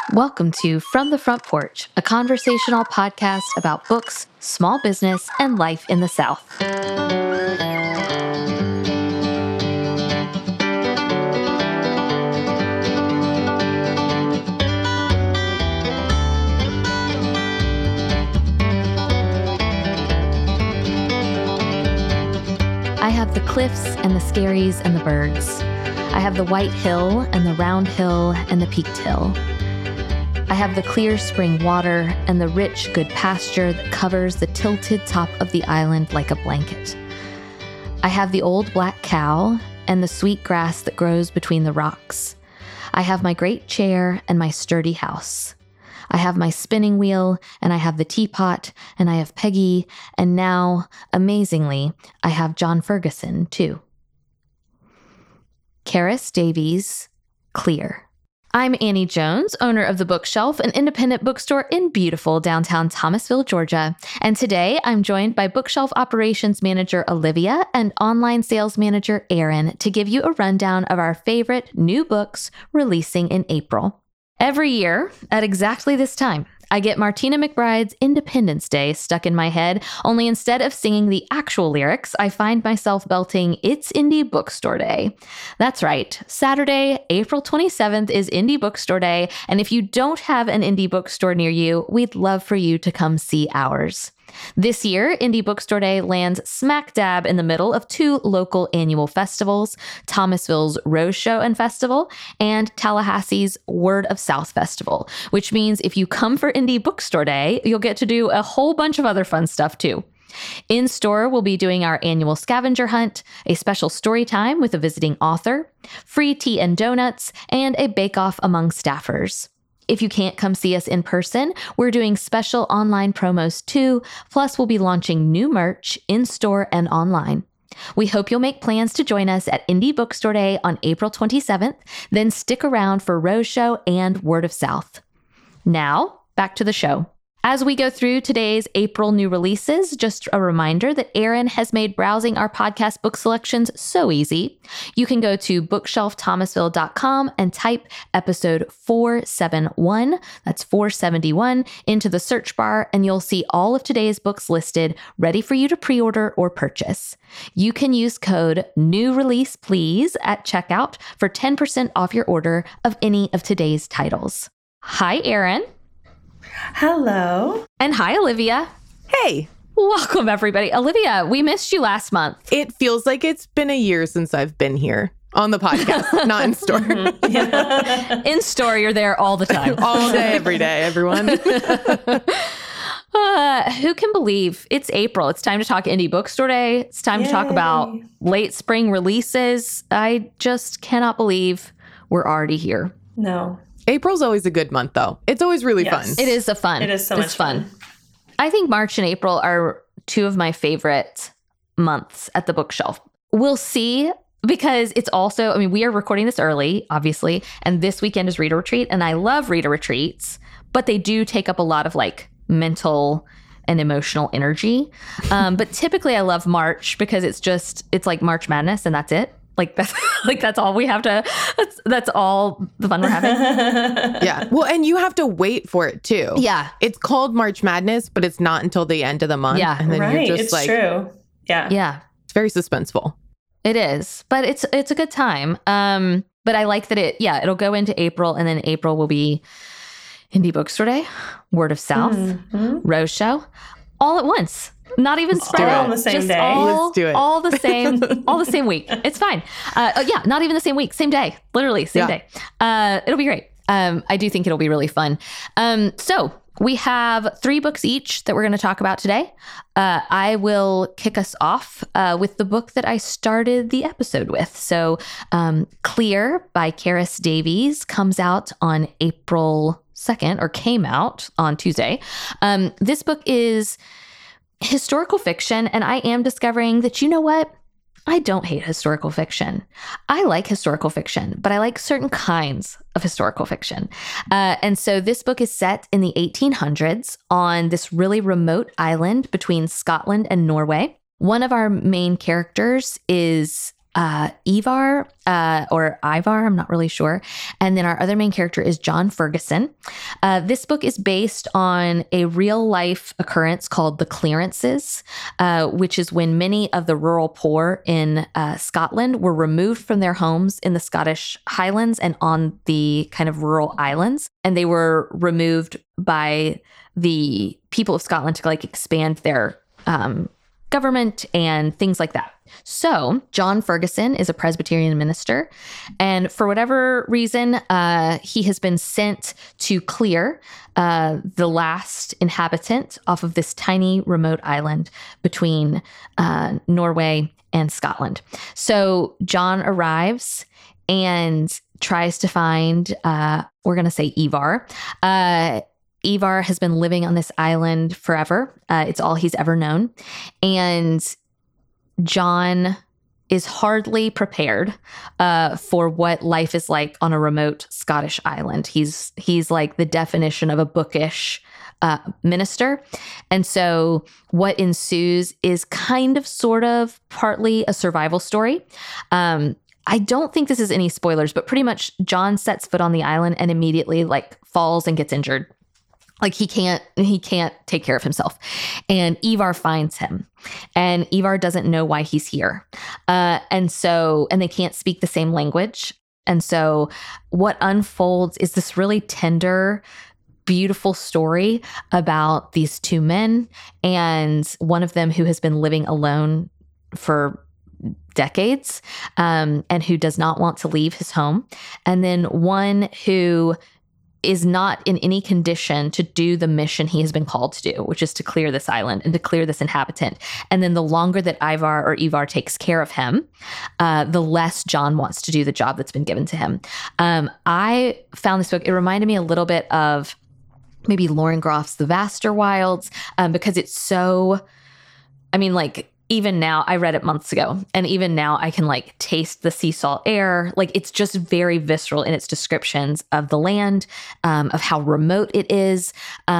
Welcome to From the Front Porch, a conversational podcast about books, small business, and life in the South. I have the cliffs and the scaries and the birds. I have the white hill and the round hill and the peaked hill. I have the clear spring water and the rich, good pasture that covers the tilted top of the island like a blanket. I have the old black cow and the sweet grass that grows between the rocks. I have my great chair and my sturdy house. I have my spinning wheel and I have the teapot and I have Peggy, and now, amazingly, I have John Ferguson too. Karis Davies, Clear. I'm Annie Jones, owner of The Bookshelf, an independent bookstore in beautiful downtown Thomasville, Georgia. And today I'm joined by Bookshelf Operations Manager Olivia and Online Sales Manager Aaron to give you a rundown of our favorite new books releasing in April. Every year, at exactly this time, I get Martina McBride's Independence Day stuck in my head, only instead of singing the actual lyrics, I find myself belting It's Indie Bookstore Day. That's right. Saturday, April 27th is Indie Bookstore Day, and if you don't have an indie bookstore near you, we'd love for you to come see ours. This year, Indie Bookstore Day lands smack dab in the middle of two local annual festivals, Thomasville's Rose Show and Festival and Tallahassee's Word of South Festival, which means if you come for Indie Bookstore Day, you'll get to do a whole bunch of other fun stuff too. In store, we'll be doing our annual scavenger hunt, a special story time with a visiting author, free tea and donuts, and a bake-off among staffers. If you can't come see us in person, we're doing special online promos too, plus we'll be launching new merch in-store and online. We hope you'll make plans to join us at Indie Bookstore Day on April 27th, then stick around for Rose Show and Word of South. Now, back to the show. As we go through today's April new releases, just a reminder that Aaron has made browsing our podcast book selections so easy. You can go to bookshelfthomasville.com and type episode 471, that's 471, into the search bar, and you'll see all of today's books listed, ready for you to pre-order or purchase. You can use code NEWRELEASEPLEASE at checkout for 10% off your order of any of today's titles. Hi, Aaron. Hello. And hi, Olivia. Hey. Welcome, everybody. Olivia, we missed you last month. It feels like it's been a year since I've been here on the podcast, not in store. In store, you're there all the time. All day, every day, everyone. Who can believe it's April? It's time to talk Indie Bookstore Day. It's time to talk about late spring releases. I just cannot believe we're already here. No. April's always a good month, though. It's always really fun. It is fun. It is so much fun. I think March and April are two of my favorite months at the bookshelf. We'll see, because it's also, we are recording this early, obviously, and this weekend is Reader Retreat, and I love Reader Retreats, but they do take up a lot of mental and emotional energy. But typically I love March because it's like March Madness and that's it. That's all we have to, that's all the fun we're having. Yeah. Well, and you have to wait for it too. Yeah. It's called March Madness, but it's not until the end of the month. Yeah. And then right. you're just it's true. Yeah. Yeah. It's very suspenseful. It is, but it's a good time. But I like that it'll go into April, and then April will be Indie Bookstore Day, Word of South, Rose Show, all at once. Not even spread all out. on the same just day. Let's do it. All the same week. It's fine. Not even the same week, same day, literally same day. It'll be great. I do think it'll be really fun. So we have 3 books each that we're going to talk about today. I will kick us off with the book that I started the episode with. So Clear by Karis Davies comes out on April 2nd, or came out on Tuesday. This book is historical fiction, and I am discovering that, you know what? I don't hate historical fiction. I like historical fiction, but I like certain kinds of historical fiction. And so this book is set in the 1800s on this really remote island between Scotland and Norway. One of our main characters is Ivar, or Ivar, I'm not really sure. And then our other main character is John Ferguson. This book is based on a real life occurrence called the Clearances, which is when many of the rural poor in Scotland were removed from their homes in the Scottish Highlands and on the kind of rural islands. And they were removed by the people of Scotland to like expand their government and things like that. So John Ferguson is a Presbyterian minister, and for whatever reason, he has been sent to clear the last inhabitant off of this tiny remote island between Norway and Scotland. So John arrives and tries to find, we're going to say Ivar. Ivar has been living on this island forever. It's all he's ever known. And John is hardly prepared for what life is like on a remote Scottish island. He's like the definition of a bookish minister. And so what ensues is kind of, sort of, partly a survival story. I don't think this is any spoilers, but pretty much John sets foot on the island and immediately like falls and gets injured. Like he can't take care of himself. And Ivar finds him, and Ivar doesn't know why he's here. And they can't speak the same language. And so what unfolds is this really tender, beautiful story about these two men, and one of them who has been living alone for decades, and who does not want to leave his home. And then one who is not in any condition to do the mission he has been called to do, which is to clear this island and to clear this inhabitant. And then the longer that Ivar takes care of him, the less John wants to do the job that's been given to him. I found this book, it reminded me a little bit of maybe Lauren Groff's The Vaster Wilds, because it's so, I mean, like, even now, I read it months ago, and even now I can like taste the sea salt air. Like it's just very visceral in its descriptions of the land, of how remote it is.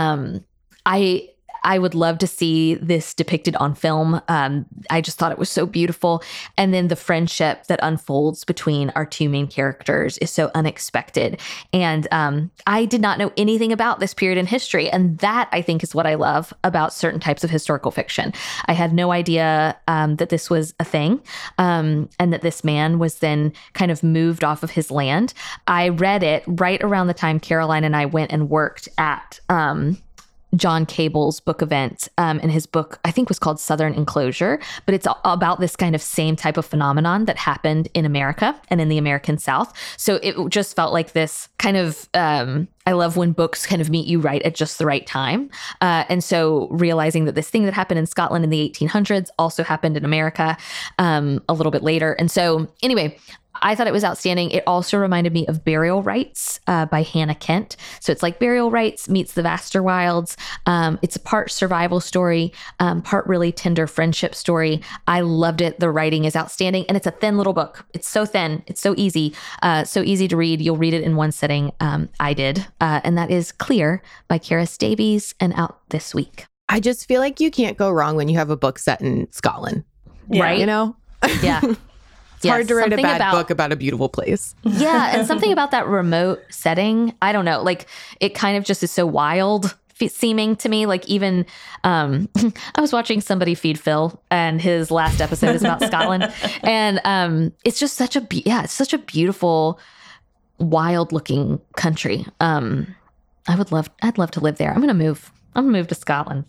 I would love to see this depicted on film. I just thought it was so beautiful. And then the friendship that unfolds between our two main characters is so unexpected. And I did not know anything about this period in history. And that, I think, is what I love about certain types of historical fiction. I had no idea that this was a thing, and that this man was then kind of moved off of his land. I read it right around the time Caroline and I went and worked at John Cable's book event, and his book, I think, was called Southern Enclosure, but it's about this kind of same type of phenomenon that happened in America and in the American South. So it just felt like this kind of, I love when books kind of meet you right at just the right time. And so realizing that this thing that happened in Scotland in the 1800s also happened in America a little bit later. And so anyway, I thought it was outstanding. It also reminded me of Burial Rites by Hannah Kent. So it's like Burial Rites meets The Vaster Wilds. It's a part survival story, part really tender friendship story. I loved it. The writing is outstanding, and it's a thin little book. It's so thin. It's so easy to read. You'll read it in one sitting. I did. And that is Clear by Karis Davies, and out this week. I just feel like you can't go wrong when you have a book set in Scotland. Yeah. Right? You know? Yeah. It's hard to write a bad book about a beautiful place. Yeah. And something about that remote setting, I don't know, like it kind of just is so wild seeming to me. Like even, I was watching somebody feed Phil, and his last episode is about Scotland. And it's just such it's such a beautiful, wild looking country. I'd love to live there. I'm going to move to Scotland.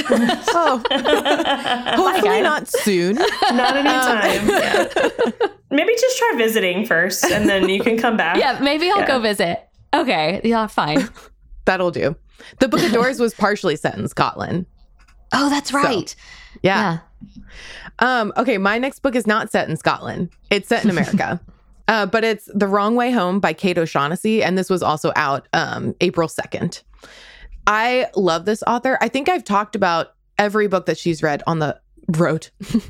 Hopefully not soon. Not anytime. Yeah. Maybe just try visiting first, and then you can come back. Yeah, maybe I'll go visit. Okay, yeah, fine. That'll do. The Book of Doors was partially set in Scotland. Oh, that's right. So, yeah. Okay, my next book is not set in Scotland. It's set in America. But it's The Wrong Way Home by Kate O'Shaughnessy, and this was also out April 2nd. I love this author. I think I've talked about every book that she's wrote on the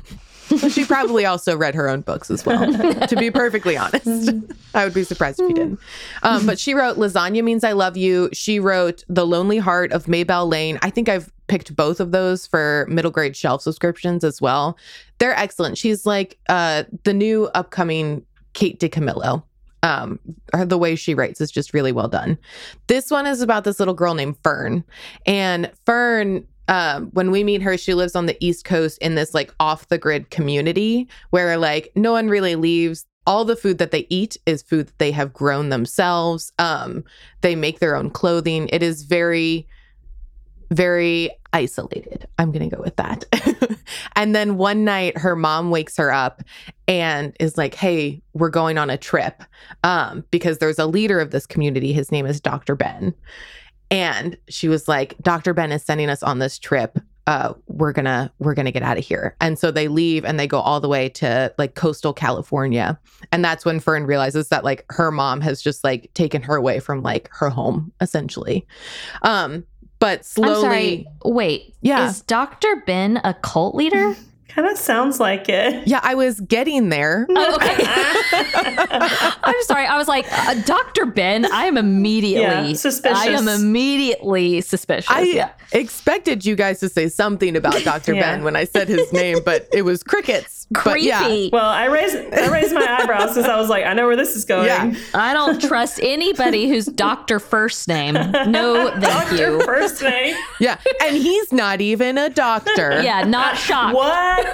So she probably also read her own books as well, to be perfectly honest. I would be surprised if you didn't. But she wrote Lasagna Means I Love You. She wrote The Lonely Heart of Maybelle Lane. I think I've picked both of those for middle grade shelf subscriptions as well. They're excellent. She's like the new upcoming Kate DiCamillo. The way she writes is just really well done. This one is about this little girl named Fern. And Fern, when we meet her, she lives on the East Coast in this like off the grid community where like no one really leaves. All the food that they eat is food that they have grown themselves. They make their own clothing. It is very, very isolated. I'm going to go with that. And then one night her mom wakes her up and is like, hey, we're going on a trip because there's a leader of this community. His name is Dr. Ben. And she was like, Dr. Ben is sending us on this trip. We're gonna get out of here. And so they leave and they go all the way to like coastal California. And that's when Fern realizes that like her mom has just like taken her away from like her home, essentially. But slowly. I'm sorry. Wait. Yeah. Is Dr. Ben a cult leader? Kind of sounds like it. Yeah, I was getting there. Oh, okay. I'm sorry. I was like, Dr. Ben, I am immediately suspicious. I am immediately suspicious. I expected you guys to say something about Dr. Ben when I said his name, but it was crickets. Creepy. But yeah. Well, I raised my eyebrows because I was like, I know where this is going. Yeah. I don't trust anybody who's Dr. First Name. No, thank you. First name. Yeah. And he's not even a doctor. Yeah, not shocked. What?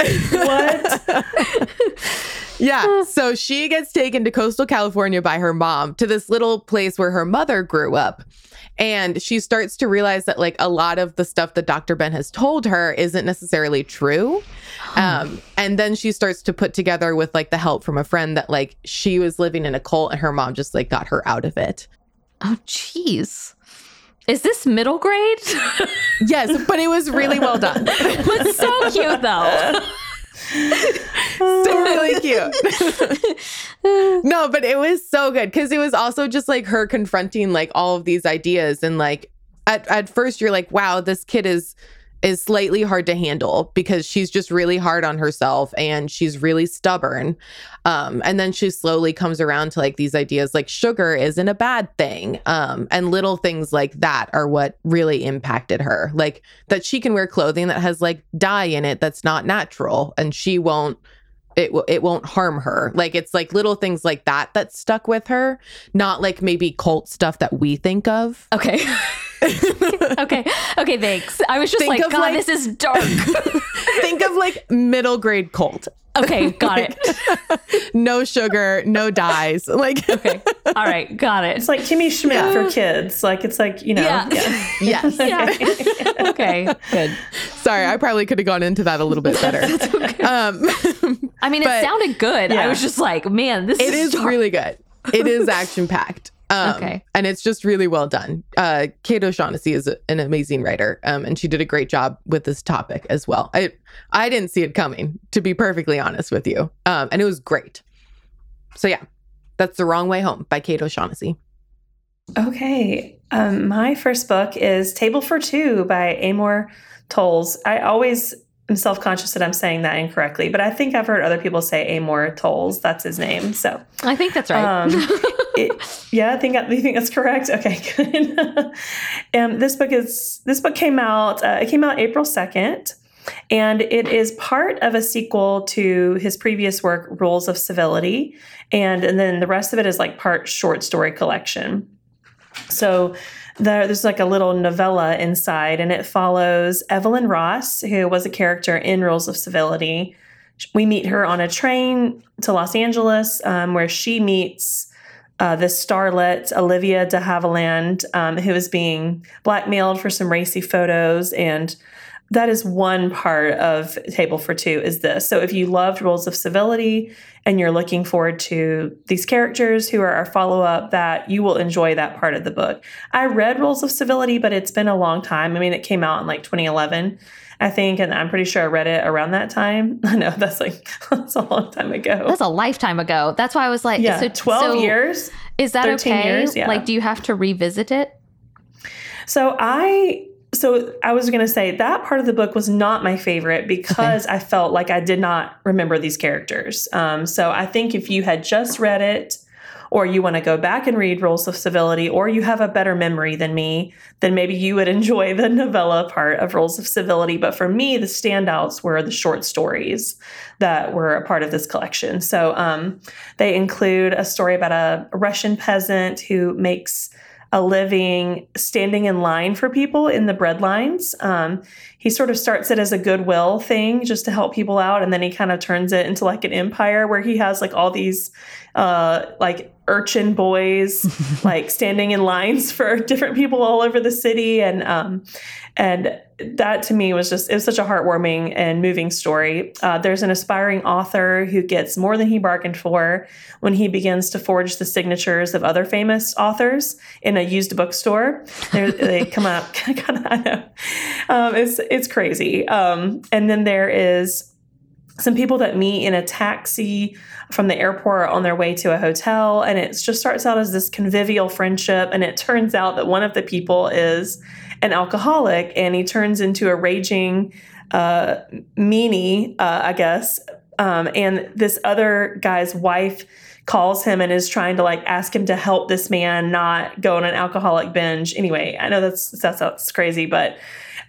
Yeah. So she gets taken to coastal California by her mom to this little place where her mother grew up. And she starts to realize that like a lot of the stuff that Dr. Ben has told her isn't necessarily true. And then she starts to put together with like the help from a friend that like she was living in a cult and her mom just like got her out of it. Oh, jeez. Is this middle grade? Yes, but it was really well done. It's so cute, though. So really cute. No, but it was so good because it was also just like her confronting like all of these ideas. And like at first you're like, wow, this kid is slightly hard to handle because she's just really hard on herself and she's really stubborn. And then she slowly comes around to like these ideas like sugar isn't a bad thing. And little things like that are what really impacted her. Like that she can wear clothing that has like dye in it that's not natural and she won't. It won't harm her. Like it's like little things like that stuck with her, not like maybe cult stuff that we think of. Okay. Okay, thanks. I was just Think like, of, God, like- this is dark. Think of like middle grade cult. Okay, got it. No sugar, no dyes. Like Okay, all right, got it. It's like Kimmy Schmidt for kids. Like it's like, you know. Yeah. yes. Yeah. Okay, good. Sorry, I probably could have gone into that a little bit better. I mean, it But- sounded good. I Yeah. was just like, man, this It is dark. really good. It is action packed. Okay. And it's just really well done. Kate O'Shaughnessy is an amazing writer, and she did a great job with this topic as well. I didn't see it coming, to be perfectly honest with you. And it was great. So yeah, that's The Wrong Way Home by Kate O'Shaughnessy. Okay. My first book is Table for Two by Amor Towles. I always am self-conscious that I'm saying that incorrectly, but I think I've heard other people say Amor Towles. That's his name. So I think that's right. yeah, I think that's correct. Okay, good. This book came out. It came out April 2nd, and it is part of a sequel to his previous work, Rules of Civility, and then the rest of it is like part short story collection. So there's like a little novella inside, and it follows Evelyn Ross, who was a character in Rules of Civility. We meet her on a train to Los Angeles, where she meets this starlet, Olivia de Havilland, who is being blackmailed for some racy photos. And that is one part of Table for Two is this. So if you loved Rules of Civility and you're looking forward to these characters who are our follow-up, that you will enjoy that part of the book. I read Rules of Civility, but it's been a long time. I mean, it came out in like 2011, I think, and I'm pretty sure I read it around that time. I know that's a long time ago. That's a lifetime ago. That's why I was like, Yeah, so 12 years. Is that 13 okay? years, yeah. Like, do you have to revisit it? So So I was going to say that part of the book was not my favorite because I felt like I did not remember these characters. So I think if you had just read it, or you want to go back and read Rules of Civility, or you have a better memory than me, then maybe you would enjoy the novella part of Rules of Civility. But for me, the standouts were the short stories that were a part of this collection. So they include a story about a Russian peasant who makes a living standing in line for people in the bread lines. He sort of starts it as a goodwill thing just to help people out. And then he kind of turns it into like an empire where he has like all these like urchin boys like standing in lines for different people all over the city. And that to me was it was such a heartwarming and moving story. There's an aspiring author who gets more than he bargained for when he begins to forge the signatures of other famous authors in a used bookstore. They come up, kind of, I know. It's crazy. And then there is some people that meet in a taxi from the airport on their way to a hotel. And it just starts out as this convivial friendship. And it turns out that one of the people is an alcoholic, and he turns into a raging meanie, I guess. And this other guy's wife calls him and is trying to like ask him to help this man not go on an alcoholic binge. Anyway, I know that's crazy, but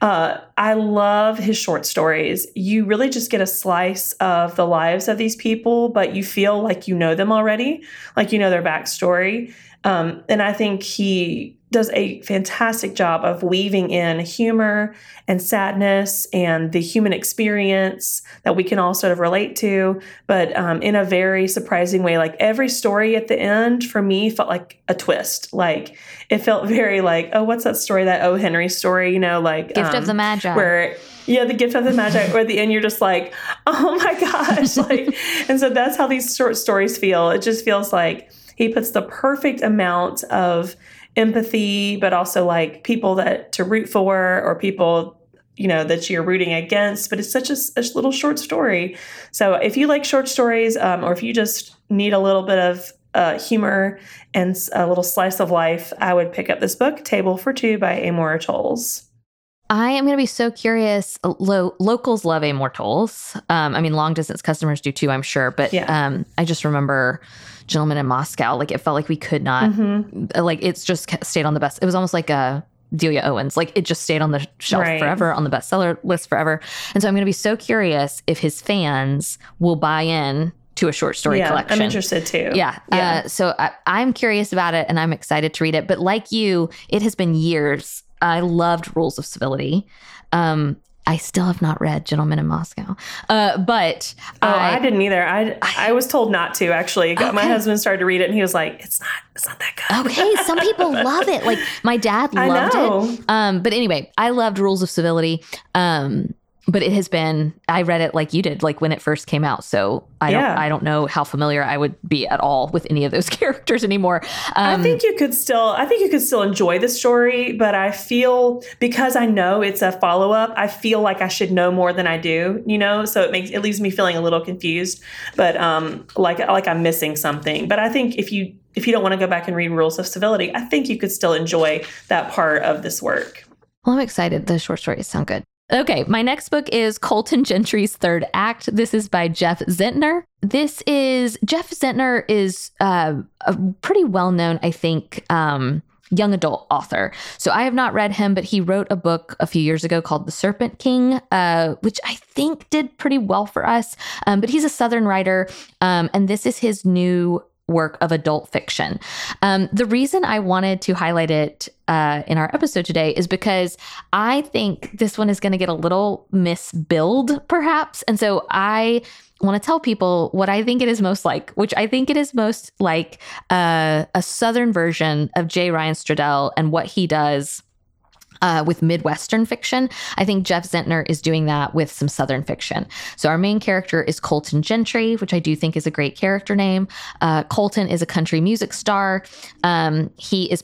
I love his short stories. You really just get a slice of the lives of these people, but you feel like you know them already, like you know their backstory. And I think he does a fantastic job of weaving in humor and sadness and the human experience that we can all sort of relate to, but in a very surprising way. Like every story at the end for me felt like a twist. Like it felt very like, oh, what's that story? That O. Henry story, you know, like Gift of the Magi. The Gift of the Magi, where at the end you're just like, oh my gosh. Like, and so that's how these short stories feel. It just feels like he puts the perfect amount of empathy, but also like people that to root for or people, you know, that you're rooting against. But it's such a little short story. So if you like short stories, or if you just need a little bit of humor and a little slice of life, I would pick up this book, Table for Two by Amor Towles. I am going to be so curious. Locals love Amor Towles. I mean, long distance customers do too, I'm sure. But I just remember Gentleman in Moscow. Like it felt like we could not, like it's just stayed on the best. It was almost like a Delia Owens. Like it just stayed on the shelf forever, on the bestseller list forever. And so I'm going to be so curious if his fans will buy in to a short story collection. I'm interested too. So I'm curious about it and I'm excited to read it. But like you, it has been years. I loved Rules of Civility. I still have not read Gentleman in Moscow, but I didn't either. I was told not to actually. My husband started to read it and he was like, "It's not that good." Okay, some people love it. Like my dad loved it. But anyway, I loved Rules of Civility. But it has been, I read it like you did, like when it first came out. So I don't know how familiar I would be at all with any of those characters anymore. I think you could still enjoy the story, but I feel because I know it's a follow-up, I feel like I should know more than I do, you know? So it leaves me feeling a little confused, but like I'm missing something. But I think if you don't want to go back and read Rules of Civility, I think you could still enjoy that part of this work. Well, I'm excited. The short stories sound good. Okay, my next book is Colton Gentry's Third Act. This is by Jeff Zentner. Jeff Zentner is a pretty well-known, I think, young adult author. So I have not read him, but he wrote a book a few years ago called The Serpent King, which I think did pretty well for us. But he's a Southern writer, and this is his new work of adult fiction. The reason I wanted to highlight it in our episode today is because I think this one is going to get a little misbilled, perhaps. And so I want to tell people what I think it is most like, which I think it is most like a Southern version of J. Ryan Stradell and what he does with Midwestern fiction. I think Jeff Zentner is doing that with some Southern fiction. So our main character is Colton Gentry, which I do think is a great character name. Colton is a country music star. He is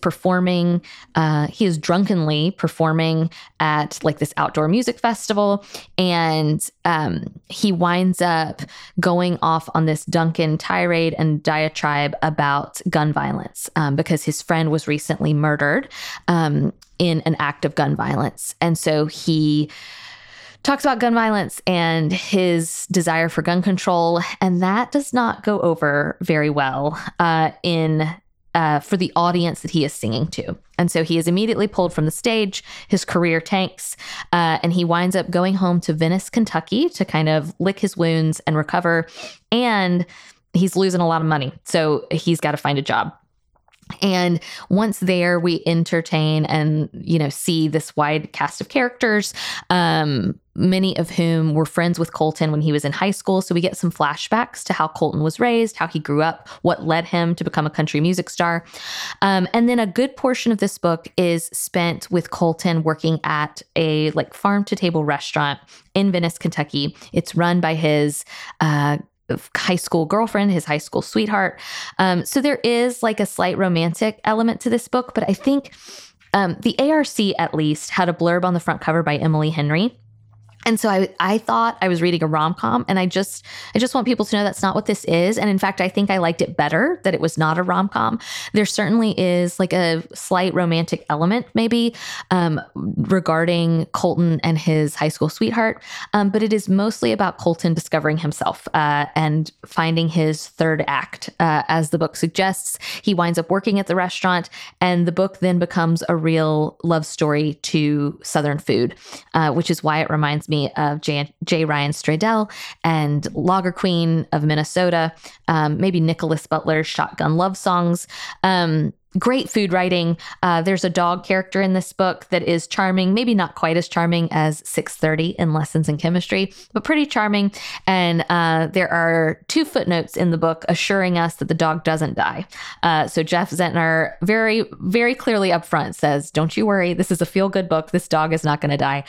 drunkenly performing at like this outdoor music festival. And he winds up going off on this Duncan tirade and diatribe about gun violence because his friend was recently murdered in an act act of gun violence. And so he talks about gun violence and his desire for gun control, and that does not go over very well for the audience that he is singing to. And so he is immediately pulled from the stage. His career tanks, and he winds up going home to Venice, Kentucky to kind of lick his wounds and recover. And he's losing a lot of money, so he's got to find a job. And once there, we entertain and, see this wide cast of characters, many of whom were friends with Colton when he was in high school. So we get some flashbacks to how Colton was raised, how he grew up, what led him to become a country music star. And then a good portion of this book is spent with Colton working at a farm to table restaurant in Venice, Kentucky. It's run by his high school girlfriend, his high school sweetheart. So there is a slight romantic element to this book, but I think the ARC at least had a blurb on the front cover by Emily Henry. And so I thought I was reading a rom-com, and I just want people to know that's not what this is. And in fact, I think I liked it better that it was not a rom-com. There certainly is a slight romantic element maybe regarding Colton and his high school sweetheart. But it is mostly about Colton discovering himself and finding his third act. As the book suggests, he winds up working at the restaurant, and the book then becomes a real love story to Southern food, which is why it reminds me of J. Ryan Stradell and Lager Queen of Minnesota, maybe Nicholas Butler's Shotgun Love Songs. Great food writing. There's a dog character in this book that is charming, maybe not quite as charming as 630 in Lessons in Chemistry, but pretty charming. And there are 2 footnotes in the book assuring us that the dog doesn't die. So Jeff Zentner very, very clearly up front says, don't you worry, this is a feel-good book. This dog is not going to die.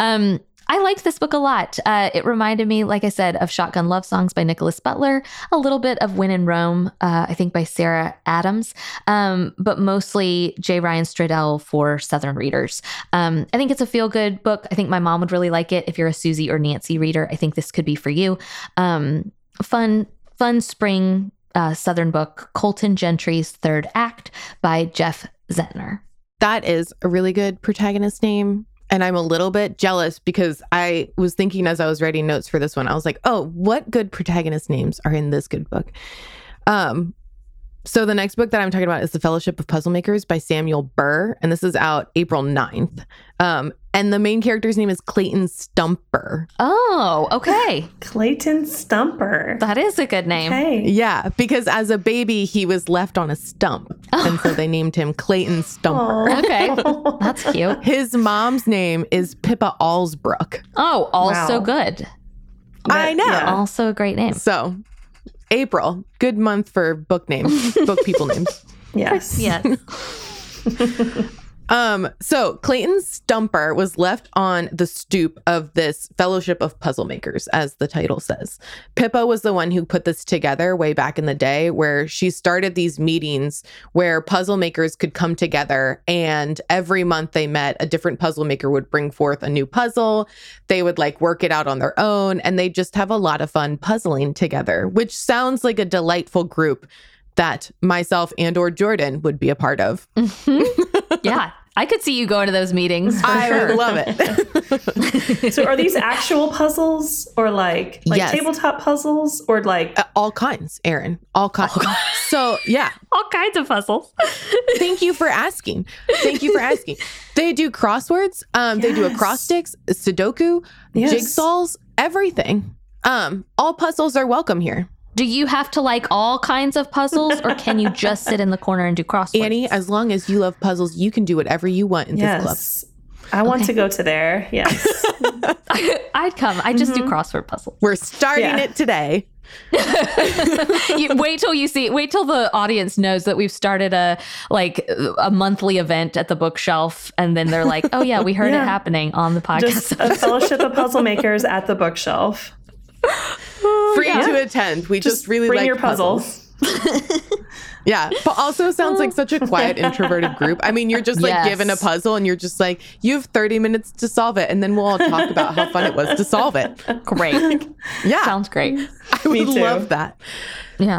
I liked this book a lot. It reminded me, like I said, of Shotgun Love Songs by Nicholas Butler, a little bit of When in Rome, I think by Sarah Adams, but mostly J. Ryan Stradell for Southern readers. I think it's a feel-good book. I think my mom would really like it. If you're a Susie or Nancy reader, I think this could be for you. Fun spring Southern book, Colton Gentry's Third Act by Jeff Zentner. That is a really good protagonist name. And I'm a little bit jealous because I was thinking as I was writing notes for this one, I was like, oh, what good protagonist names are in this good book? So the next book that I'm talking about is The Fellowship of Puzzle Makers by Samuel Burr. And this is out April 9th. And the main character's name is Clayton Stumper. Oh, okay. Clayton Stumper. That is a good name. Okay. Yeah, because as a baby, he was left on a stump. And so they named him Clayton Stumper. Aw. Okay. That's cute. His mom's name is Pippa Allsbrook. Oh, also Wow. good. I know. Yeah. Also a great name. So April, good month for book names, book people names. Yes. Yes. So Clayton Stumper was left on the stoop of this Fellowship of Puzzle Makers, as the title says. Pippa was the one who put this together way back in the day, where she started these meetings where puzzle makers could come together, and every month they met, a different puzzle maker would bring forth a new puzzle. They would work it out on their own, and they just have a lot of fun puzzling together, which sounds like a delightful group that myself and or Jordan would be a part of. Yeah. I could see you going to those meetings. I would love it. So are these actual puzzles or Yes. tabletop puzzles or All kinds, Erin. All kinds. So, yeah. All kinds of puzzles. Thank you for asking. They do crosswords. They do acrostics, Sudoku, Yes. jigsaws, everything. All puzzles are welcome here. Do you have to like all kinds of puzzles, or can you just sit in the corner and do crosswords? Annie, as long as you love puzzles, you can do whatever you want in this club. Yes. I want to go to there. Yes. I'd come. I just do crossword puzzles. We're starting Yeah. it today. Wait till the audience knows that we've started a monthly event at the bookshelf, and then they're like, oh yeah, we heard Yeah. it happening on the podcast. Just a fellowship of puzzle makers at the bookshelf. Free to attend. We just really bring like your puzzles. Yeah, but also sounds like such a quiet, introverted group. I mean, you're just Yes. given a puzzle and you're just you have 30 minutes to solve it. And then we'll all talk about how fun it was to solve it. Great. Yeah. Sounds great. I would Me too. love that. Yeah.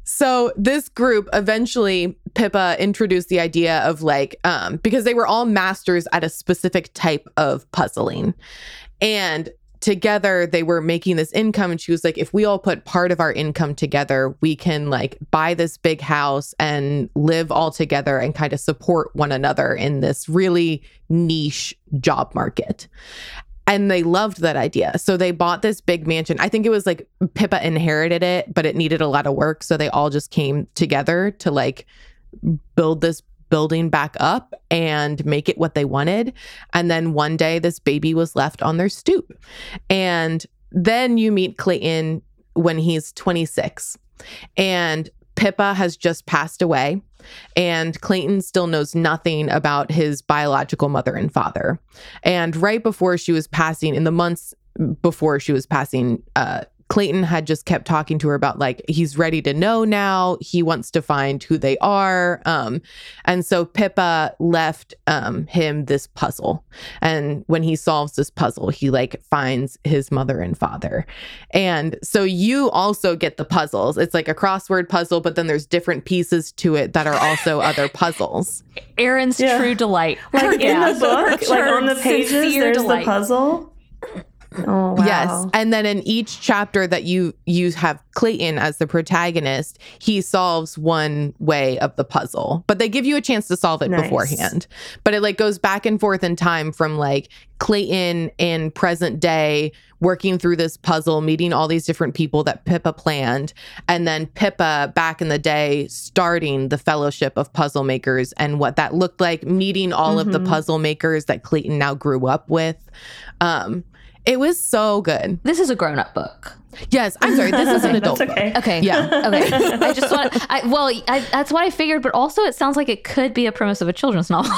So this group, eventually Pippa introduced the idea of like, because they were all masters at a specific type of puzzling. And together they were making this income. And she was like, if we all put part of our income together, we can like buy this big house and live all together and kind of support one another in this really niche job market. And they loved that idea. So they bought this big mansion. I think it was like Pippa inherited it, but it needed a lot of work. So they all just came together to like build this building back up and make it what they wanted. And then one day this baby was left on their stoop. And then you meet Clayton when he's 26. And Pippa has just passed away. And Clayton still knows nothing about his biological mother and father. And right before she was passing, in the months before she was passing, Clayton had just kept talking to her about like, he's ready to know now. He wants to find who they are. And so Pippa left him this puzzle. And when he solves this puzzle, he like finds his mother and father. And so you also get the puzzles. It's like a crossword puzzle, but then there's different pieces to it that are also other puzzles. Erin's true delight. Like in the book, like on the pages, there's the puzzle. Oh, wow. Yes. And then in each chapter that you have Clayton as the protagonist, he solves one way of the puzzle, but they give you a chance to solve it beforehand. But it like goes back and forth in time from like Clayton in present day working through this puzzle, meeting all these different people that Pippa planned, and then Pippa back in the day starting the Fellowship of Puzzle Makers and what that looked like, meeting all of the puzzle makers that Clayton now grew up with. It was so good. This is a grown-up book. Yes, I'm sorry. This is an adult book. Okay. Yeah. Okay. I just want that's what I figured, but also it sounds like it could be a premise of a children's novel.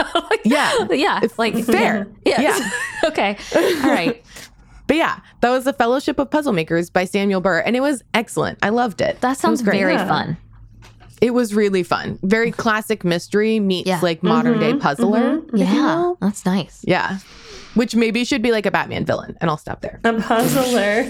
Yeah. It's like fair. Yeah. Okay. All right. But yeah, that was The Fellowship of Puzzle Makers by Samuel Burr, and it was excellent. I loved it. That sounds very fun. It was really fun. Very classic mystery meets like modern day puzzler. Yeah. That's nice. Yeah. Which maybe should be like a Batman villain, and I'll stop there. A puzzler.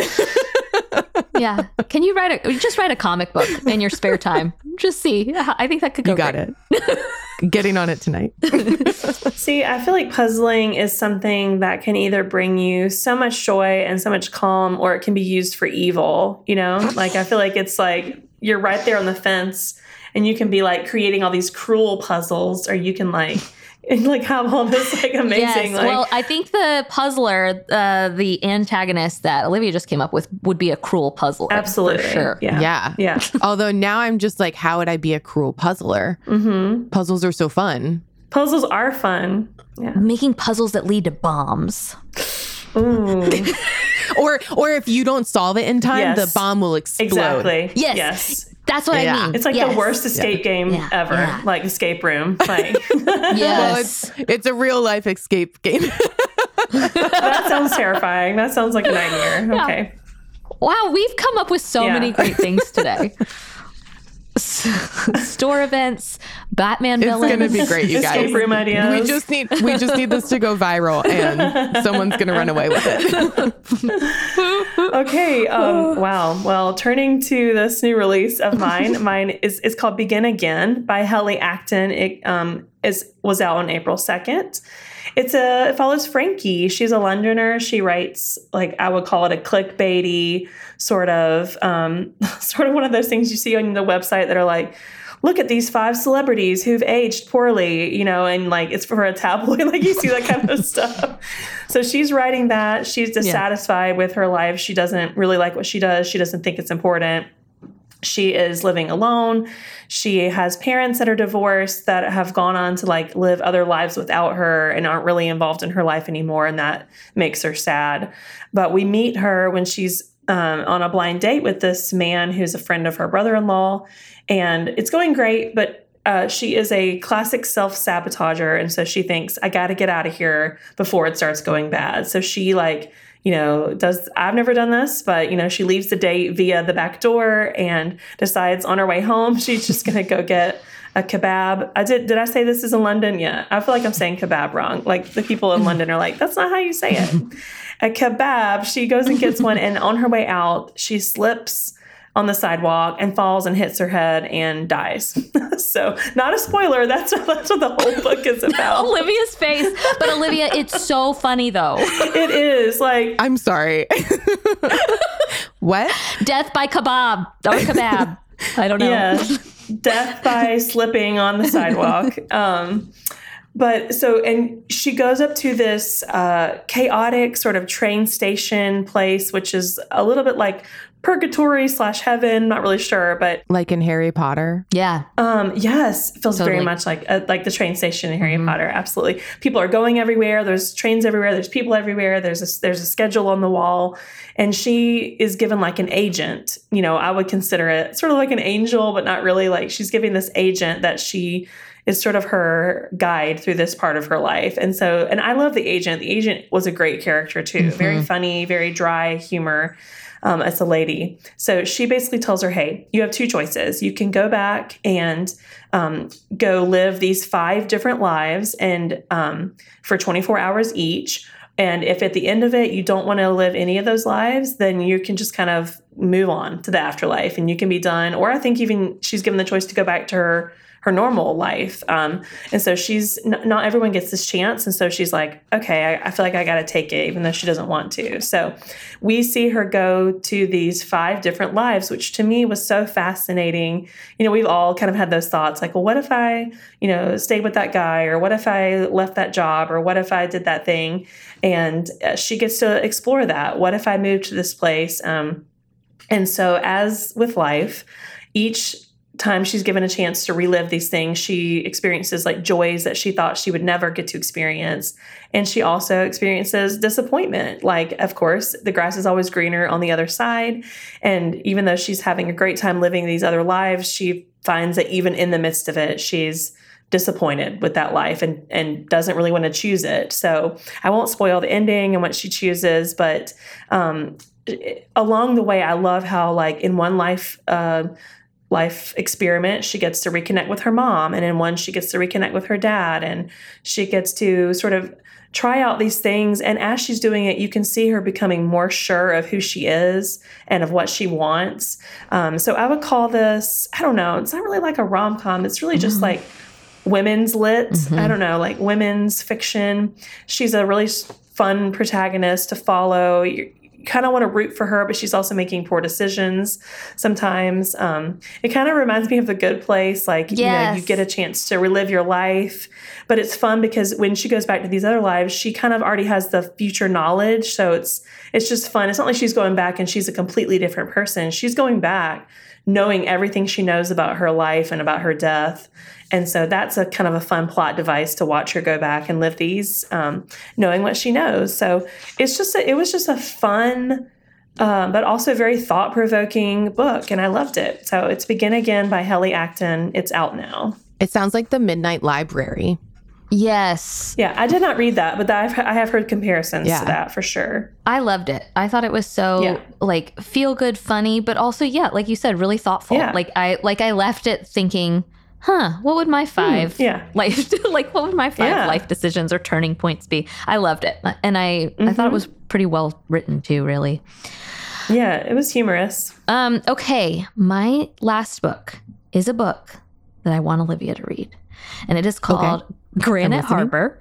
Yeah. Can you just write a comic book in your spare time? Just see. I think that could go. You got it. Getting on it tonight. See, I feel like puzzling is something that can either bring you so much joy and so much calm, or it can be used for evil, you know? Like, I feel like it's like you're right there on the fence, and you can be like creating all these cruel puzzles, or you can like have all this like amazing. Yes. Well, I think the puzzler, the antagonist that Olivia just came up with, would be a cruel puzzler. Absolutely. For sure. Yeah. Although now I'm just like, how would I be a cruel puzzler? Puzzles are so fun. Puzzles are fun. Yeah. Making puzzles that lead to bombs. Ooh. or if you don't solve it in time, the bomb will explode. Exactly. Yes. That's what I mean. It's like the worst escape game ever, like escape room. Like, yes. Well, it's a real life escape game. That sounds terrifying. That sounds like a nightmare. Yeah. Okay. Wow, we've come up with so many great things today. Store events, Batman villains. It's going to be great, you guys. Escape room ideas. We just need this to go viral, and someone's going to run away with it. Okay. Wow. Well, turning to this new release of mine is called Begin Again by Helly Acton. It was out on April 2nd. It follows Frankie. She's a Londoner. She writes, like, I would call it a clickbaity sort of one of those things you see on the website that are like, look at these 5 celebrities who've aged poorly, you know, and like it's for a tabloid, like you see that kind of stuff. So she's writing that. She's dissatisfied with her life. She doesn't really like what she does. She doesn't think it's important. She is living alone. She has parents that are divorced that have gone on to like live other lives without her and aren't really involved in her life anymore. And that makes her sad. But we meet her when she's on a blind date with this man who's a friend of her brother-in-law. And it's going great, but she is a classic self-sabotager. And so she thinks, I got to get out of here before it starts going bad. So she I've never done this, but, she leaves the date via the back door and decides on her way home, she's just going to go get a kebab. Did I say this is in London? Yeah. I feel like I'm saying kebab wrong. Like the people in London are like, that's not how you say it. A kebab. She goes and gets one. And on her way out, she slips on the sidewalk and falls and hits her head and dies. So not a spoiler. That's what the whole book is about. Olivia's face. But Olivia, it's so funny though. It is like, I'm sorry. What? Death by kebab or kebab. I don't know. yes, death by slipping on the sidewalk. And she goes up to this chaotic sort of train station place, which is a little bit like purgatory / heaven. Not really sure, but Like in Harry Potter? Yeah. yes, feels Totally. very much like the train station in Harry Potter. Absolutely, people are going everywhere. There's trains everywhere. There's people everywhere. There's a schedule on the wall, and she is given like an agent. You know, I would consider it sort of like an angel, but not really. Like she's giving this agent that she is sort of her guide through this part of her life. And I love the agent. The agent was a great character too. Very funny, very dry humor. As a lady. So she basically tells her, hey, you have two choices. You can go back and go live these 5 different lives and for 24 hours each. And if at the end of it, you don't want to live any of those lives, then you can just kind of move on to the afterlife and you can be done. Or I think even she's given the choice to go back to her normal life. And so she's not everyone gets this chance. And so she's like, okay, I feel like I got to take it, even though she doesn't want to. So we see her go to these 5 different lives, which to me was so fascinating. You know, we've all kind of had those thoughts like, well, what if I, stayed with that guy, or what if I left that job, or what if I did that thing? And she gets to explore that. What if I moved to this place? And so as with life, each time she's given a chance to relive these things, she experiences like joys that she thought she would never get to experience. And she also experiences disappointment. Like, of course, the grass is always greener on the other side. And even though she's having a great time living these other lives, she finds that even in the midst of it, she's disappointed with that life and doesn't really want to choose it. So I won't spoil the ending and what she chooses, but along the way, I love how like in one life experiment, she gets to reconnect with her mom. And in one, she gets to reconnect with her dad. And she gets to sort of try out these things. And as she's doing it, you can see her becoming more sure of who she is and of what she wants. So I would call this, I don't know, it's not really like a rom-com. It's really just like women's lit. I don't know, like women's fiction. She's a really fun protagonist to follow. You kind of want to root for her, but she's also making poor decisions sometimes. It kind of reminds me of The Good Place. Like, you get a chance to relive your life, but it's fun because when she goes back to these other lives, she kind of already has the future knowledge. So it's just fun. It's not like she's going back and she's a completely different person. She's going back knowing everything she knows about her life and about her death. And so that's a kind of a fun plot device to watch her go back and live these, knowing what she knows. So it was just a fun, but also very thought-provoking book, and I loved it. So it's Begin Again by Helly Acton. It's out now. It sounds like The Midnight Library. Yes. Yeah, I did not read that, but I have heard comparisons to that for sure. I loved it. I thought it was so like feel good, funny, but also like you said, really thoughtful. Yeah. Like I left it thinking, what would my 5 life what would my 5 life decisions or turning points be? I loved it, and I thought it was pretty well written too. Really. Yeah, it was humorous. Okay, my last book is a book that I want Olivia to read, and it is called Granite Harbor.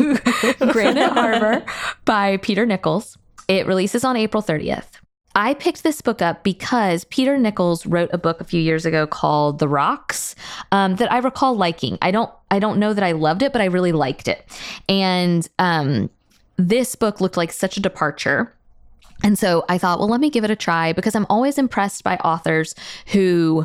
Granite Harbor by Peter Nichols. It releases on April 30th. I picked this book up because Peter Nichols wrote a book a few years ago called The Rocks that I recall liking. I don't know that I loved it, but I really liked it. And this book looked like such a departure. And so I thought, well, let me give it a try, because I'm always impressed by authors who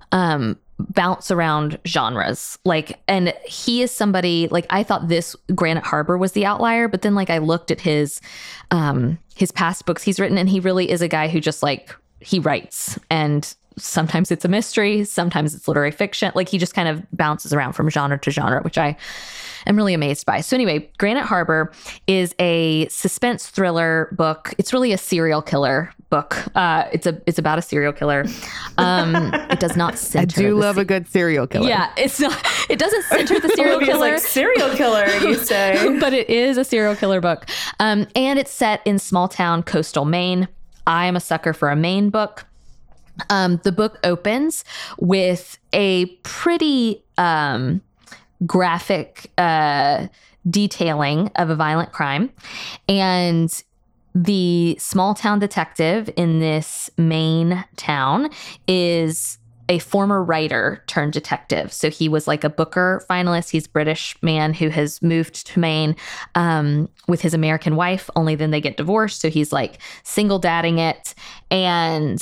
bounce around genres. And he is somebody, I thought this Granite Harbor was the outlier, but then I looked at his past books he's written, and he really is a guy who just he writes, and sometimes it's a mystery, sometimes it's literary fiction. He just kind of bounces around from genre to genre, which I am really amazed by. So anyway, Granite Harbor is a suspense thriller book. It's really a serial killer book. It's about a serial killer. It does not center. I do love a good serial killer. Yeah, it doesn't center the serial killer. Serial killer, you say? But it is a serial killer book. And it's set in small town coastal Maine. I am a sucker for a Maine book. The book opens with a pretty graphic detailing of a violent crime. And the small town detective in this Maine town is a former writer turned detective. So he was like a Booker finalist. He's a British man who has moved to Maine with his American wife, only then they get divorced. So he's like single dadding it. And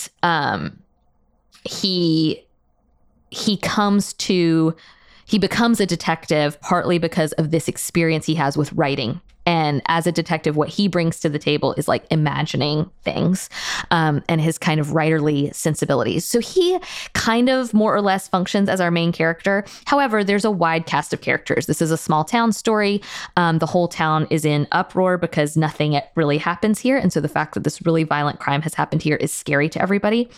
he becomes a detective partly because of this experience he has with writing. And as a detective, what he brings to the table is like imagining things and his kind of writerly sensibilities. So he kind of more or less functions as our main character. However, there's a wide cast of characters. This is a small town story. The whole town is in uproar because nothing really happens here. And so the fact that this really violent crime has happened here is scary to everybody.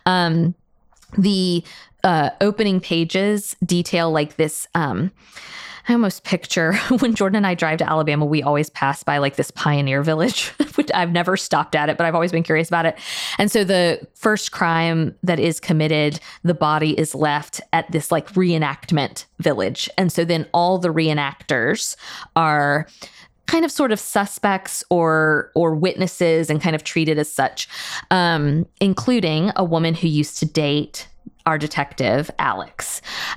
The opening pages detail like this. I almost picture when Jordan and I drive to Alabama, we always pass by like this pioneer village, which I've never stopped at it, but I've always been curious about it. And so the first crime that is committed, the body is left at this like reenactment village. And so then all the reenactors are kind of sort of suspects or witnesses and kind of treated as such, including a woman who used to date our detective, Alex.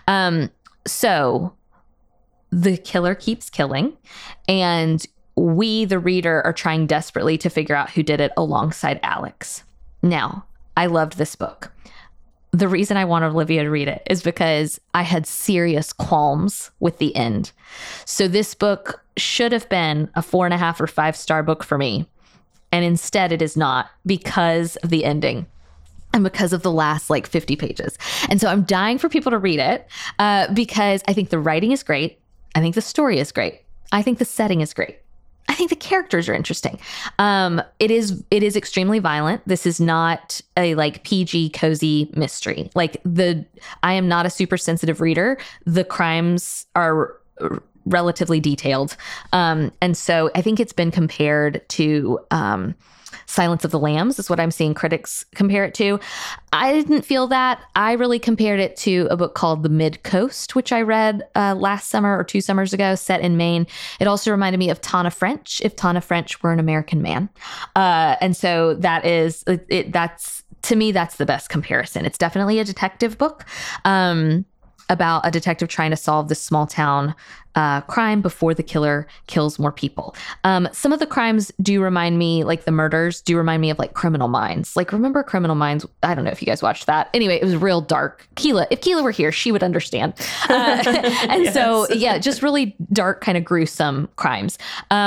So the killer keeps killing, and we, the reader, are trying desperately to figure out who did it alongside Alex. Now, I loved this book. The reason I wanted Olivia to read it is because I had serious qualms with the end. So this book should have been a 4.5 or 5-star book for me. And instead it is not, because of the ending. And because of the last like 50 pages. And so I'm dying for people to read it because I think the writing is great. I think the story is great. I think the setting is great. I think the characters are interesting. It is extremely violent. This is not a like PG cozy mystery. Like I am not a super sensitive reader. The crimes are relatively detailed. And so I think it's been compared to Silence of the Lambs is what I'm seeing critics compare it to. I didn't feel that. I really compared it to a book called The Mid-Coast, which I read last summer or 2 summers ago, set in Maine. It also reminded me of Tana French, if Tana French were an American man. And so that's, to me, that's the best comparison. It's definitely a detective book about a detective trying to solve this small town crime before the killer kills more people. Some of the crimes do remind me, like the murders do remind me of like Criminal Minds. Like, remember Criminal Minds? I don't know if you guys watched that. Anyway, it was real dark. If Keela were here, she would understand. And yes. So, yeah, just really dark, kind of gruesome crimes.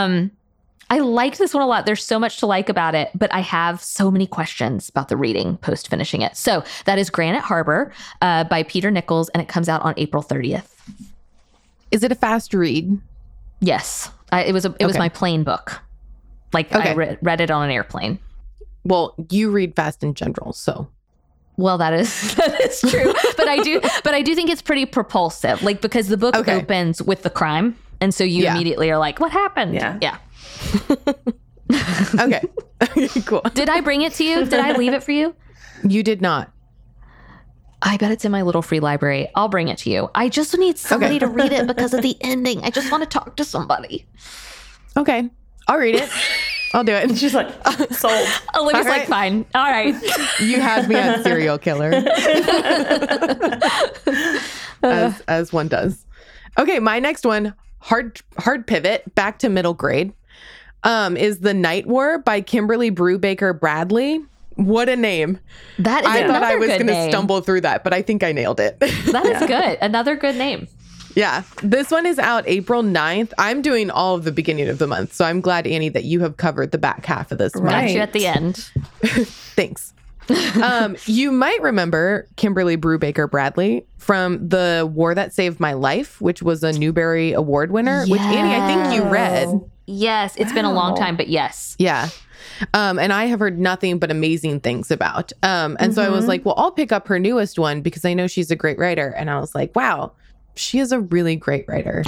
I liked this one a lot. There's so much to like about it, but I have so many questions about the reading post finishing it. So that is Granite Harbor by Peter Nichols, and it comes out on April 30th. Is it a fast read? Yes. It was my plane book. Like I read it on an airplane. Well, you read fast in general, so. Well, that is true. but I do think it's pretty propulsive. Like, because the book opens with the crime. And so you immediately are like, what happened? Yeah. Okay, cool. Did I bring it to you? Did I leave it for you? You did not. I bet it's in my little free library. I'll bring it to you. I just need somebody to read it because of the ending. I just want to talk to somebody. Okay, I'll read it. I'll do it. She's like, sold. Olivia's like, fine. All right. You had me at serial killer. as one does. Okay, my next one, hard pivot back to middle grade, is The Night War by Kimberly Brubaker Bradley. What a name. That is I thought I was going to stumble through that, but I think I nailed it. That is good. Another good name. Yeah. This one is out April 9th. I'm doing all of the beginning of the month, so I'm glad, Annie, that you have covered the back half of this month. Got you at the end. Thanks. You might remember Kimberly Brubaker Bradley from The War That Saved My Life, which was a Newbery Award winner, which, Annie, I think you read. Yes. It's been a long time, but yes. Yeah. And I have heard nothing but amazing things about. And so I was like, well, I'll pick up her newest one because I know she's a great writer. And I was like, wow, she is a really great writer.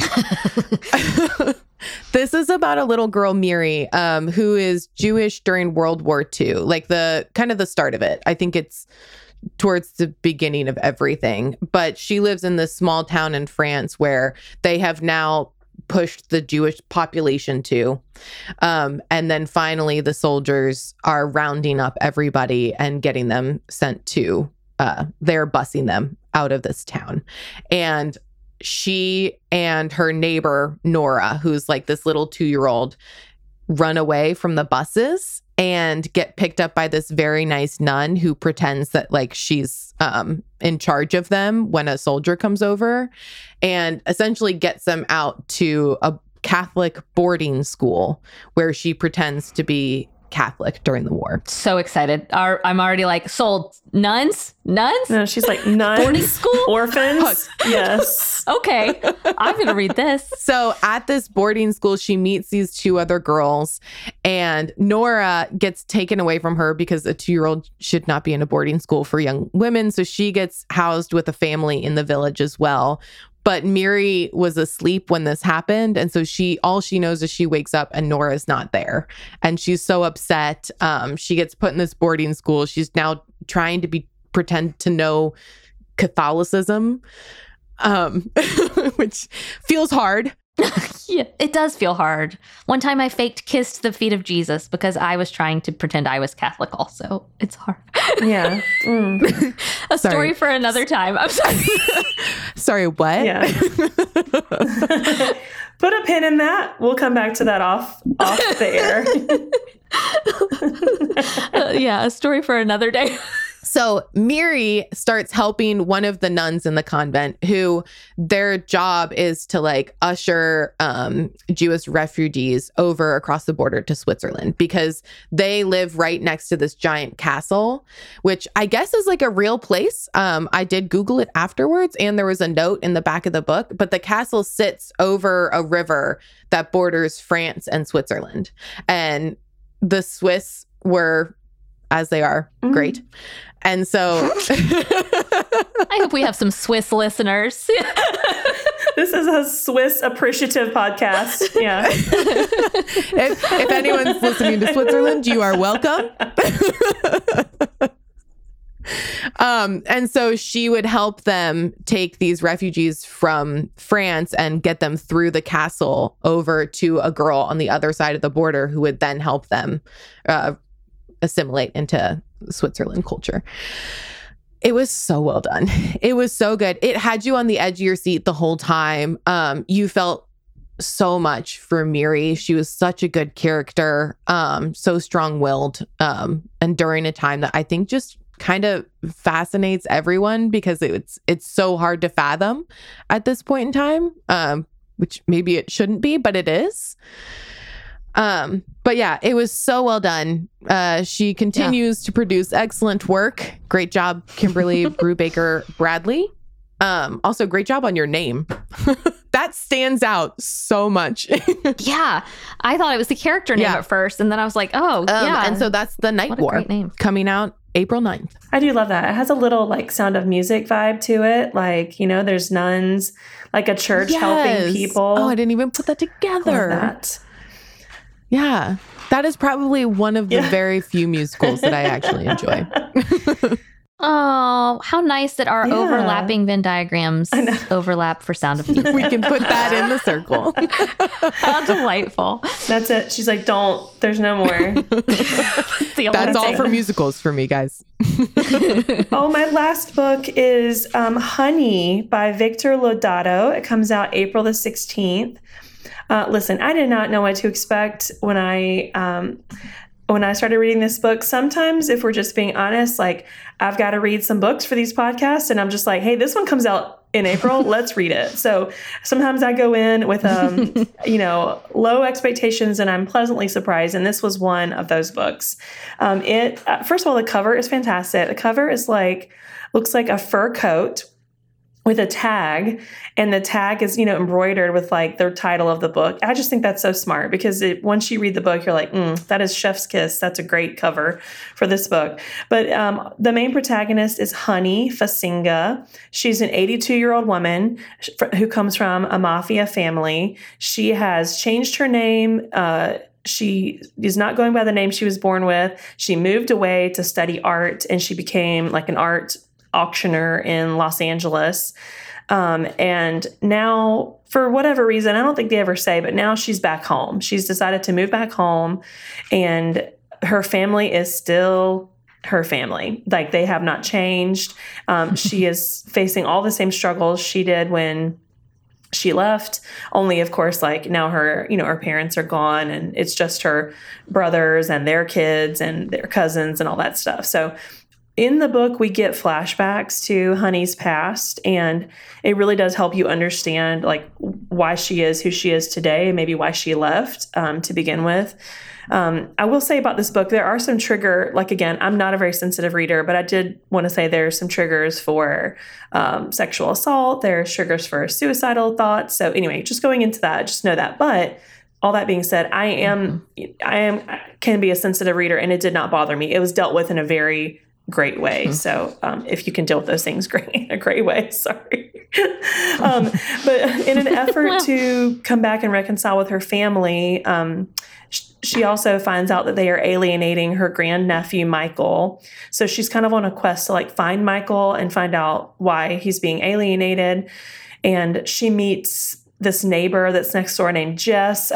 This is about a little girl, Miri, who is Jewish during World War II, like the kind of the start of it. I think it's towards the beginning of everything. But she lives in this small town in France where they have now pushed the Jewish population to. And then finally the soldiers are rounding up everybody and getting them sent to, they're busing them out of this town. And she and her neighbor, Nora, who's like this little 2-year-old, run away from the buses and get picked up by this very nice nun who pretends that like she's in charge of them when a soldier comes over, and essentially gets them out to a Catholic boarding school where she pretends to be Catholic during the war. So excited. I'm already like sold. Nuns? No, she's like nuns. Boarding school? Orphans? Yes. Okay. I'm going to read this. So at this boarding school, she meets these 2 other girls, and Nora gets taken away from her because a 2-year-old should not be in a boarding school for young women. So she gets housed with a family in the village as well. But Miri was asleep when this happened. And so all she knows is she wakes up and Nora's not there. And she's so upset. She gets put in this boarding school. She's now trying to pretend to know Catholicism, which feels hard. Yeah, it does feel hard. One time I faked kissed the feet of Jesus because I was trying to pretend I was Catholic also. It's hard. Yeah. A story for another time. I'm sorry. Sorry, what? Yeah. Put a pin in that. We'll come back to that off the air. Yeah, a story for another day. So Miri starts helping one of the nuns in the convent, who their job is to like usher Jewish refugees over across the border to Switzerland, because they live right next to this giant castle, which I guess is like a real place. I did Google it afterwards, and there was a note in the back of the book, but the castle sits over a river that borders France and Switzerland. And the Swiss were, as they are, great. And so I hope we have some Swiss listeners. This is a Swiss appreciative podcast. Yeah. if anyone's listening to Switzerland, you are welcome. And so she would help them take these refugees from France and get them through the castle over to a girl on the other side of the border who would then help them assimilate into Switzerland culture. It was so well done. It was so good. It had you on the edge of your seat the whole time. You felt so much for Miri. She was such a good character, so strong-willed, and during a time that I think just kind of fascinates everyone because it's so hard to fathom at this point in time, which maybe it shouldn't be, but it is. But yeah, it was so well done. She continues to produce excellent work. Great job, Kimberly Brubaker Bradley. Also, great job on your name. That stands out so much. Yeah. I thought it was the character name at first. And then I was like, oh, yeah. And so that's The Night What a War, great name. coming out April 9th. I do love that. It has a little like Sound of Music vibe to it. Like, you know, there's nuns, like a church helping people. Oh, I didn't even put that together. Love that. Yeah. That is probably one of the very few musicals that I actually enjoy. Oh, how nice that our overlapping Venn diagrams overlap for Sound of Music. We can put that in the circle. How delightful. That's it. She's like, there's no more. That's all for musicals for me, guys. Oh, my last book is Honey by Victor Lodato. It comes out April the 16th. Listen, I did not know what to expect when I started reading this book. Sometimes, if we're just being honest, like I've got to read some books for these podcasts, and I'm just like, hey, this one comes out in April. Let's read it. So sometimes I go in with, low expectations, and I'm pleasantly surprised. And this was one of those books. First of all, the cover is fantastic. The cover is looks like a fur coat with a tag, and the tag is, embroidered with like their title of the book. I just think that's so smart because once you read the book, you're like, that is chef's kiss. That's a great cover for this book. But the main protagonist is Honey Fasinga. She's an 82-year-old woman who comes from a mafia family. She has changed her name she is not going by the name she was born with. She moved away to study art, and she became like an art auctioneer in Los Angeles. And now, for whatever reason, I don't think they ever say, but now she's back home. She's decided to move back home, and her family is still her family. Like, they have not changed. She is facing all the same struggles she did when she left, only of course, like now her parents are gone, and it's just her brothers and their kids and their cousins and all that stuff. So in the book, we get flashbacks to Honey's past, and it really does help you understand like why she is who she is today, and maybe why she left to begin with. I will say about this book, there are some again, I'm not a very sensitive reader, but I did want to say there's some triggers for sexual assault. There's triggers for suicidal thoughts. So anyway, just going into that, just know that. But all that being said, I can be a sensitive reader, and it did not bother me. It was dealt with in a very great way. So if you can deal with those things, great, a great way. Sorry. But in an effort to come back and reconcile with her family, she also finds out that they are alienating her grandnephew, Michael. So she's kind of on a quest to like find Michael and find out why he's being alienated. And she meets this neighbor that's next door named Joss.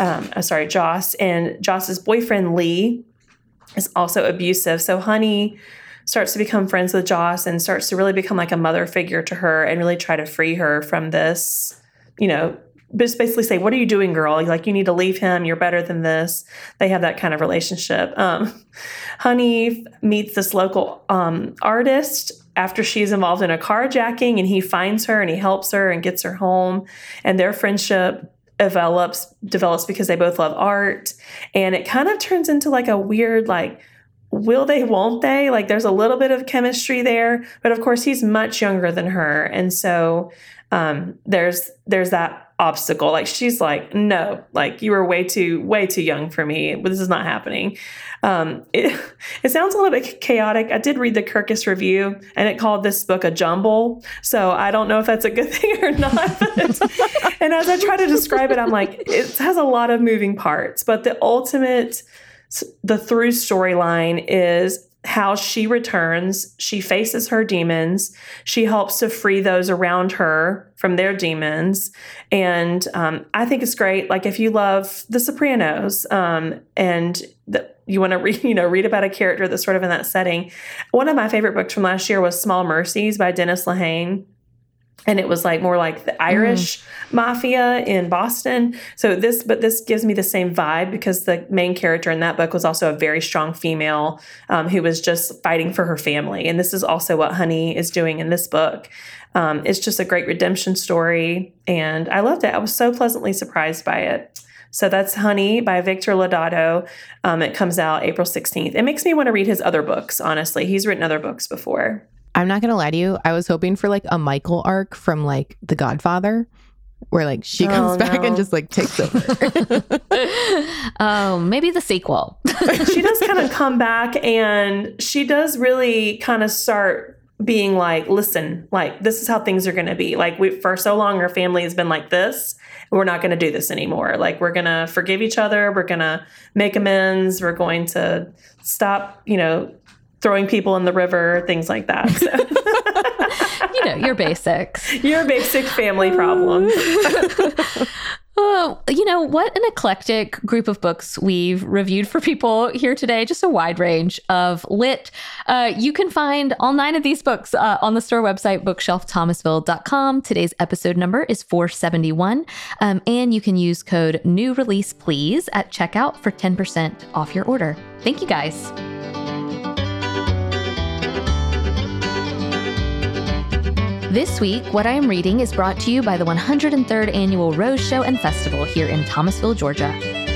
And Joss's boyfriend, Lee, is also abusive. So Honey starts to become friends with Joss and starts to really become like a mother figure to her and really try to free her from this, just basically say, what are you doing, girl? Like, you need to leave him. You're better than this. They have that kind of relationship. Honey meets this local artist after she's involved in a carjacking, and he finds her and he helps her and gets her home. And their friendship develops because they both love art. And it kind of turns into like a weird, like, will they, won't they? Like, there's a little bit of chemistry there. But of course, he's much younger than her. And so there's that obstacle. Like, she's like, no, like, you were way too young for me. This is not happening. It sounds a little bit chaotic. I did read the Kirkus review, and it called this book a jumble. So I don't know if that's a good thing or not. And as I try to describe it, I'm like, it has a lot of moving parts, but the through storyline is how she returns, she faces her demons, she helps to free those around her from their demons. And I think it's great. Like, if you love The Sopranos and you want to read about a character that's sort of in that setting. One of my favorite books from last year was Small Mercies by Dennis Lehane. And it was like more like the Irish mafia in Boston. So this gives me the same vibe, because the main character in that book was also a very strong female who was just fighting for her family. And this is also what Honey is doing in this book. It's just a great redemption story. And I loved it. I was so pleasantly surprised by it. So that's Honey by Victor Lodato. It comes out April 16th. It makes me want to read his other books, honestly. He's written other books before. I'm not going to lie to you. I was hoping for like a Michael arc from like The Godfather, where like she comes back and just like takes over. Oh, maybe the sequel. She does kind of come back, and she does really kind of start being like, listen, like, this is how things are going to be. Like, for so long, our family has been like this. We're not going to do this anymore. Like, we're going to forgive each other. We're going to make amends. We're going to stop, throwing people in the river, things like that. So. Your basics. Your basic family problems. Oh, what an eclectic group of books we've reviewed for people here today. Just a wide range of lit. You can find all 9 of these books on the store website, bookshelfthomasville.com. Today's episode number is 471. And you can use code NEWRELEASEPLEASE at checkout for 10% off your order. Thank you, guys. This week, What I Am Reading is brought to you by the 103rd Annual Rose Show and Festival here in Thomasville, Georgia.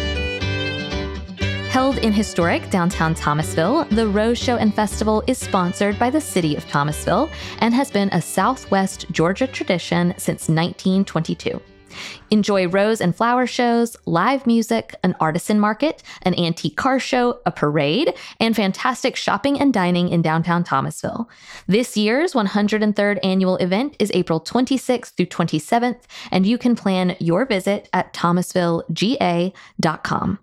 Held in historic downtown Thomasville, the Rose Show and Festival is sponsored by the city of Thomasville and has been a Southwest Georgia tradition since 1922. Enjoy rose and flower shows, live music, an artisan market, an antique car show, a parade, and fantastic shopping and dining in downtown Thomasville. This year's 103rd annual event is April 26th through 27th, and you can plan your visit at thomasvillega.com.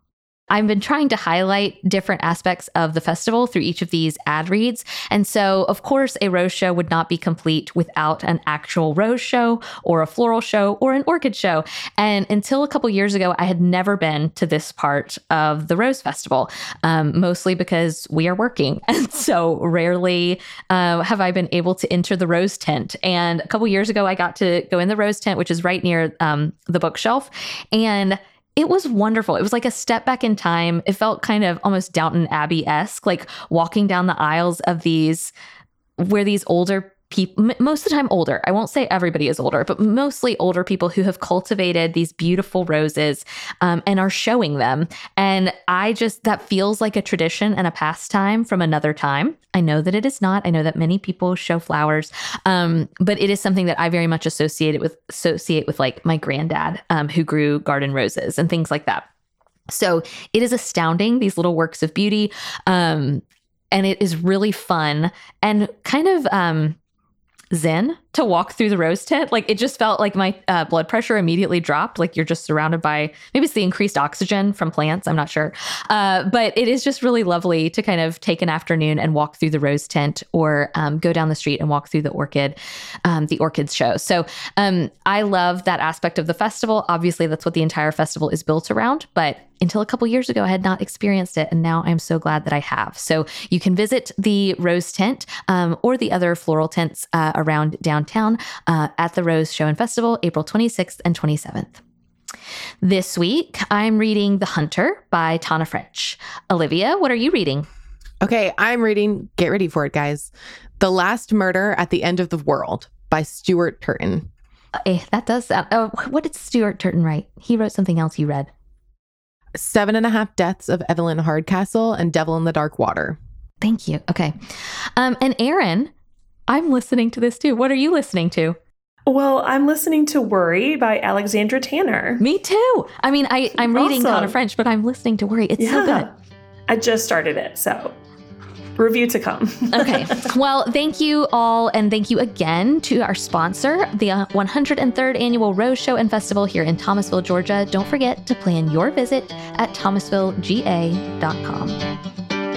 I've been trying to highlight different aspects of the festival through each of these ad reads. And so, of course, a rose show would not be complete without an actual rose show or a floral show or an orchid show. And until a couple years ago, I had never been to this part of the Rose Festival, mostly because we are working. And so rarely have I been able to enter the rose tent. And a couple years ago, I got to go in the rose tent, which is right near the bookshelf. And it was wonderful. It was like a step back in time. It felt kind of almost Downton Abbey-esque, like walking down the aisles of these, where these older people, most of the time older, I won't say everybody is older, but mostly older people who have cultivated these beautiful roses and are showing them. And that feels like a tradition and a pastime from another time. I know that it is not. I know that many people show flowers, but it is something that I very much associate with like my granddad who grew garden roses and things like that. So it is astounding, these little works of beauty. And it is really fun and kind of zen to walk through the rose tent. Like it just felt like my blood pressure immediately dropped. Like you're just surrounded by, maybe it's the increased oxygen from plants, I'm not sure. But it is just really lovely to kind of take an afternoon and walk through the rose tent or go down the street and walk through the orchids show. So I love that aspect of the festival. Obviously, that's what the entire festival is built around. But until a couple years ago, I had not experienced it. And now I'm so glad that I have. So you can visit the rose tent or the other floral tents around downtown at the Rose Show and Festival, April 26th and 27th. This week, I'm reading The Hunter by Tana French. Olivia, what are you reading? Okay, I'm reading, get ready for it, guys, The Last Murder at the End of the World by Stuart Turton. That does sound... Oh, what did Stuart Turton write? He wrote something else you read. 7.5 Deaths of Evelyn Hardcastle and Devil in the Dark Water. Thank you. Okay. And Erin, I'm listening to this too. What are you listening to? Well, I'm listening to Worry by Alexandra Tanner. Me too. I mean, I'm reading Awesome. Tana French, but I'm listening to Worry. It's so good. I just started it, so review to come. Okay. Well, thank you all. And thank you again to our sponsor, the 103rd Annual Rose Show and Festival here in Thomasville, Georgia. Don't forget to plan your visit at thomasvillega.com.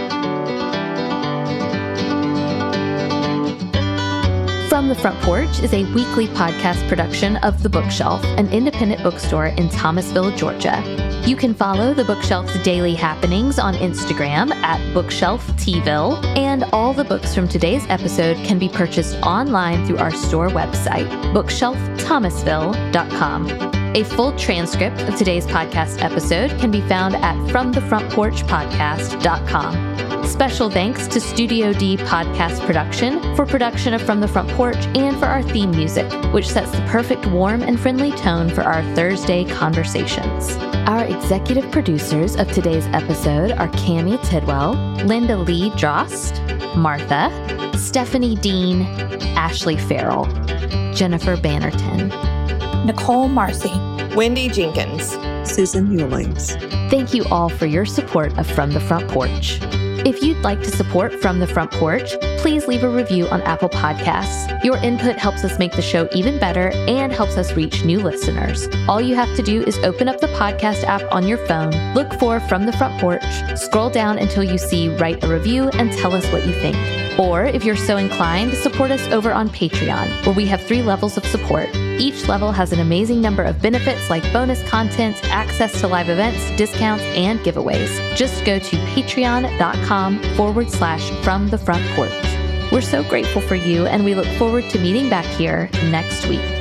From the Front Porch is a weekly podcast production of The Bookshelf, an independent bookstore in Thomasville, Georgia. You can follow The Bookshelf's daily happenings on Instagram at BookshelfTville, and all the books from today's episode can be purchased online through our store website, bookshelfthomasville.com. A full transcript of today's podcast episode can be found at fromthefrontporchpodcast.com. Special thanks to Studio D Podcast Production for production of From the Front Porch and for our theme music, which sets the perfect warm and friendly tone for our Thursday conversations. Our executive producers of today's episode are Cami Tidwell, Linda Lee Drost, Martha, Stephanie Dean, Ashley Farrell, Jennifer Bannerton, Nicole Marcy, Wendy Jenkins, Susan Ewings. Thank you all for your support of From the Front Porch. If you'd like to support From the Front Porch, please leave a review on Apple Podcasts. Your input helps us make the show even better and helps us reach new listeners. All you have to do is open up the podcast app on your phone, look for From the Front Porch, scroll down until you see Write a Review, and tell us what you think. Or if you're so inclined, support us over on Patreon, where we have 3 levels of support. Each level has an amazing number of benefits like bonus content, access to live events, discounts, and giveaways. Just go to patreon.com/From the Front Porch. We're so grateful for you, and we look forward to meeting back here next week.